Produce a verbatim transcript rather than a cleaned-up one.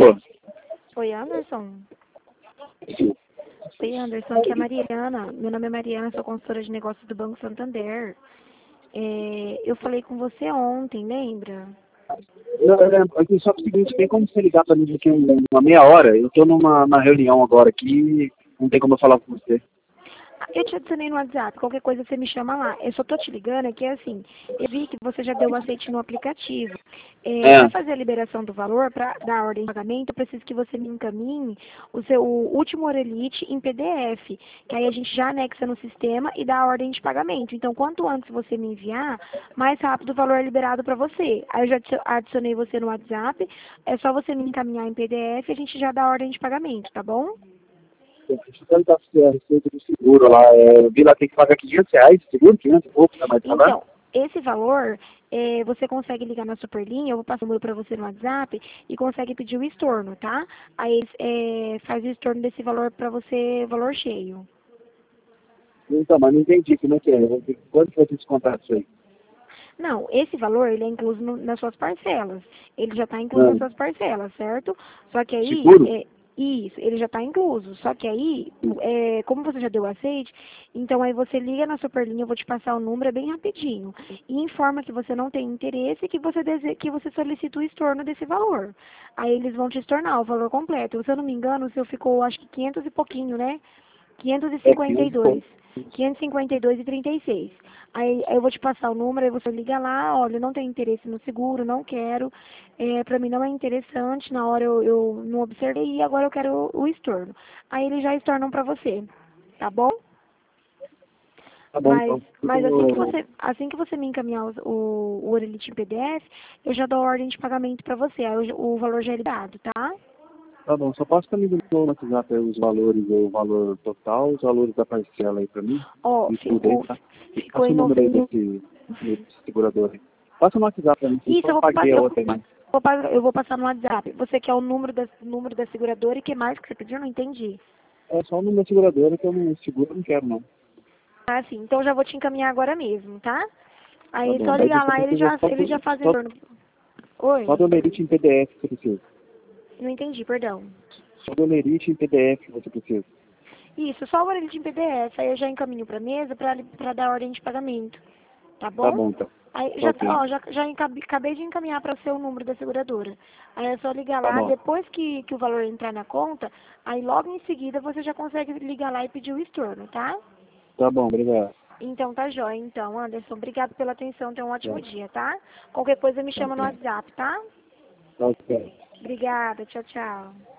Alô? Oi, Anderson. Oi, Anderson, aqui é a Mariana. Meu nome é Mariana, sou consultora de negócios do Banco Santander. É, eu falei com você ontem, lembra? Não, é, aqui só que o seguinte, tem como você ligar para mim daqui um- uma meia hora? Eu estou numa, numa reunião agora aqui, não tem como eu falar com você. Eu te adicionei no WhatsApp, qualquer coisa você me chama lá. Eu só tô te ligando, é que é assim, eu vi que você já deu o aceite no aplicativo. É, É, para fazer a liberação do valor, para dar a ordem de pagamento, eu preciso que você me encaminhe o seu o último Orelite em P D F, que aí a gente já anexa no sistema e dá a ordem de pagamento. Então, quanto antes você me enviar, mais rápido o valor é liberado para você. Aí eu já adi- adicionei você no WhatsApp, é só você me encaminhar em P D F e a gente já dá a ordem de pagamento, tá bom? deixa eu tentar a receita do seguro lá. É, eu vi lá tem que pagar quinhentos reais de seguro, quinhentos e pouco, não vai pagar? Então, esse valor, eh, você consegue ligar na Superlinha, eu vou passar o número para você no WhatsApp e consegue pedir o estorno, tá? Aí eles eh, faz o estorno desse valor para você, valor cheio. Então, mas não entendi como é que é. Eu vou ter- Quanto que vai ter descontado isso aí? Não, esse valor, ele é incluso no- nas suas parcelas. Ele já está incluso nas Não. suas parcelas, certo? Só que aí, Seguro? é, isso, ele já está incluso. Só que aí, é, como você já deu o aceite, então aí você liga na Superlinha, eu vou te passar o número, é bem rapidinho. E informa que você não tem interesse e que você, dese... que você solicita o estorno desse valor. Aí eles vão te estornar o valor completo. Se eu não me engano, o seu ficou, acho que quinhentos e pouquinho, né? quinhentos e É cinquenta e quinhentos e dois. pouco. quinhentos e cinquenta e dois e trinta e seis. Aí eu vou te passar o número, aí você liga lá, olha, eu não tenho interesse no seguro, não quero, é, para mim não é interessante, na hora eu, eu não observei e agora eu quero o, o estorno. Aí eles já estornam para você, tá bom? Tá bom, Mas, então. mas assim que Eu- você, assim que você me encaminhar os- o, o Orelite em P D F, eu já dou a ordem de pagamento para você, aí o, o valor já é liberado, tá? Tá bom, só posso também no WhatsApp aí os valores, o valor total, os valores da parcela aí pra mim, Ó, e tudo aí, ficou, tá? E ficou passa em o número aí nove... desse, desse segurador aí. Passa no WhatsApp pra mim, que eu Isso, só eu vou, pa- paguei a eu, outra aí, mas vou, pa- eu vou passar no WhatsApp. Você quer o número da, número da seguradora e que mais que você pediu? Não entendi. é só o número da seguradora que eu não seguro, eu não quero não. Ah, sim. Então já vou te encaminhar agora mesmo, tá? Tá Aí bom, só daí ligar você lá, eles precisa já, só eles já do, fazem só, torno. só Oi? do Lerite em P D F que você precisa. Não entendi, perdão. Só do Lerite em P D F que você precisa. Isso, só o orelha em P D F. Aí eu já encaminho pra mesa pra, pra dar ordem de pagamento. Tá Tá bom? bom, então. Aí Tá já, ok. ó, já, já encabe- acabei de encaminhar para você o número da seguradora. Aí é só ligar Tá lá, bom. depois que, que o valor entrar na conta, aí logo em seguida você já consegue ligar lá e pedir o estorno, tá? Tá bom, obrigado. Então tá jóia, então, Anderson. Obrigado pela atenção, tenha um Tá, ótimo dia, tá? Qualquer coisa me tá chama no ok. WhatsApp, tá? Tá ok. Obrigada, tchau, tchau.